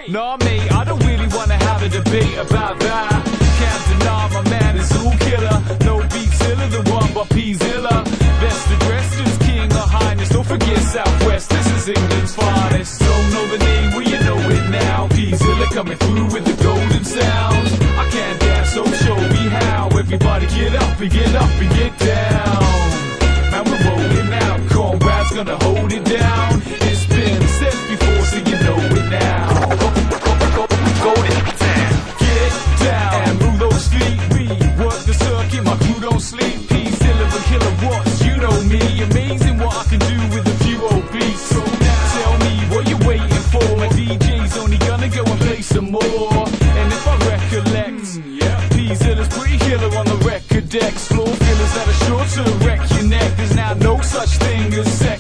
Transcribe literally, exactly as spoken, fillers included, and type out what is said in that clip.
Nah, mate, I don't really wanna have a debate about that. Can't deny my man is all killer. No Beatzilla, the one but P-Zilla. Best addressed as king or highness. Don't forget Southwest, this is England's finest. Don't know the name, well you know it now. P-Zilla coming through with the golden sound. I can't dance, so show me how. Everybody get up and get up and get down. Man, we're rolling out, Conrad's gonna hold it down. It's been said before, so you know it now. Go, go, go, go, go down. Get down and move those feet. We work the circuit, my crew don't sleep. P-Zilla the killer watts, you know me. Amazing what I can do with a few old beats. So now tell me what you're waiting for. My D J's only gonna go and play some more. And if I recollect, mm, yeah. P-Zilla's pretty killer on the record decks. Floor fillers that are sure to wreck your neck. There's now no such thing as sex